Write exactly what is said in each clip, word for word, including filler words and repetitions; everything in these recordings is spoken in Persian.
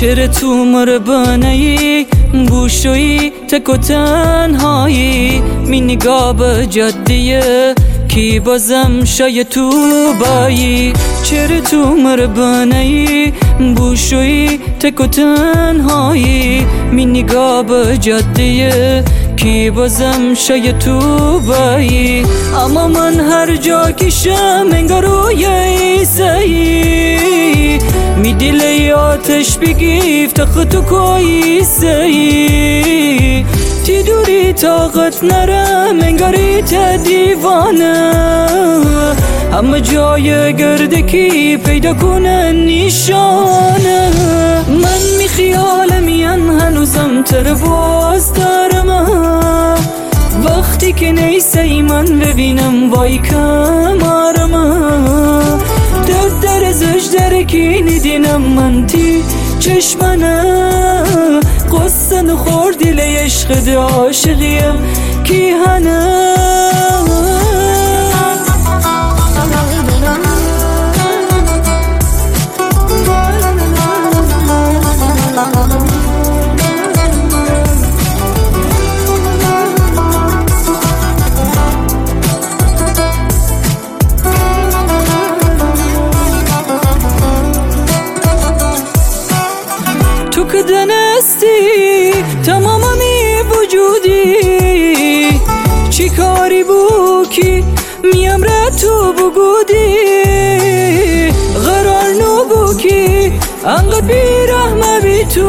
چرا تو مربانهی گوشوی تک و تنهایی می نگاه به جادیه کی بازم شاید تو بایی چرا تو مربانهی گوشوی تک و تنهایی می نگاه به جادیه کی بازم شاید تو بایی اما من هر جا کشم انگار روی ایسایی می دلی آتش بگیف تخت تو کویسایی تی دوری طاقت نرم انگاری تا دیوانه همه جای گردکی پیدا کنن نیشانه من می خیالمیم هنوزم تر باز دارم وقتی که نیستی من ببینم وای کمارم در در زش درکی ندینم من تی چشمنه قصه خورد دل عشق ده عاشقیم کی هنه تو که دنستی تمامی وجودی چی کاری بو کی میم را تو بگودی قرار نو بو کی انقدر بیرحمه بی تو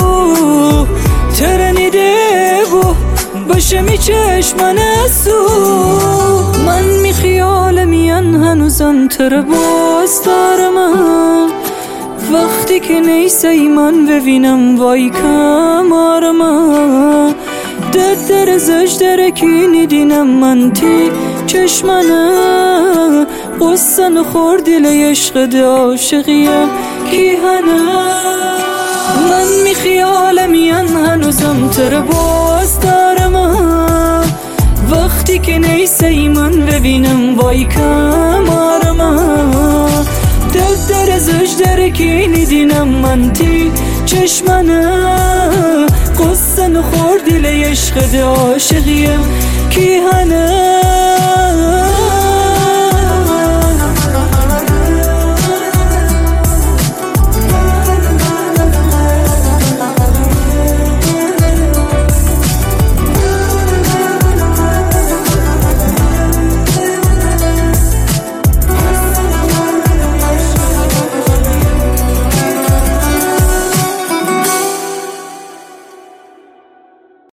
ترنیده بو باشه می چشمن سو من می خیالمیم هنوزم تر باز دارم وقتی که نیستی من ببینم وای کمارم در در زش درکی ندینم من تی چشمنه قصه نخور دل عشق ده عاشقیم کی هنه من می خیالمیم هنوزم تر باز دارم وقتی که نیستی من ببینم وای کمارم در در زش درکی ندینم من تی چشمنه قصه نخور دل عشق ده عاشقیم کی هنه